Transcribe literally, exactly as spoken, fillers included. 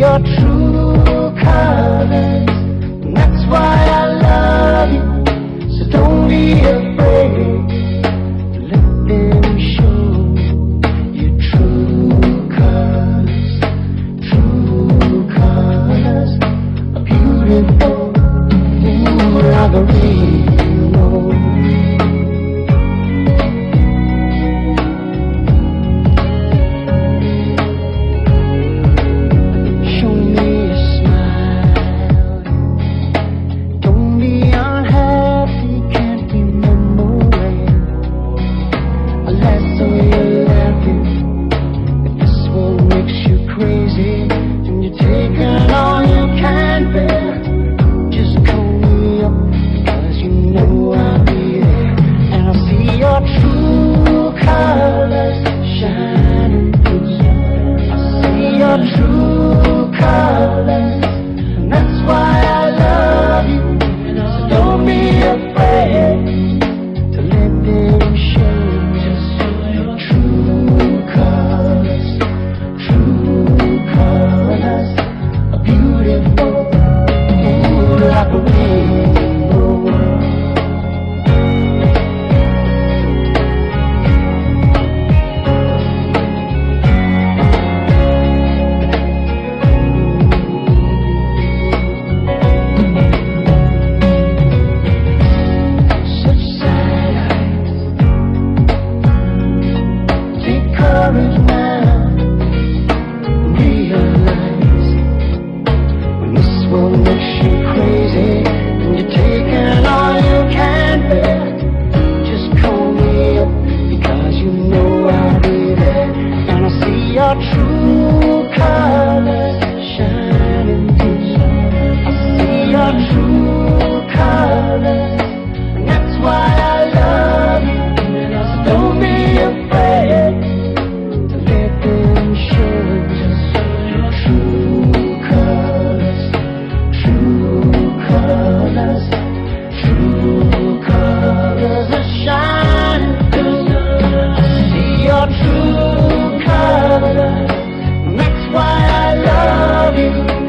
your true colors, and that's why I love you. So don't be afraid to let them show your true colors. True colors are beautiful, ooh, like a rainbow. True colors, and that's why I love you. So don't be afraid to let them show your true colors. True colors are beautiful, ooh, like a rainbow. Courage now, realize when this world makes you crazy and you're taking all you can bear. Just call me up because you know I'll be there, and I see your true colors shining through. I see your true colors, and that's why I love you. So don't be afraid. True colors, that's why I love you.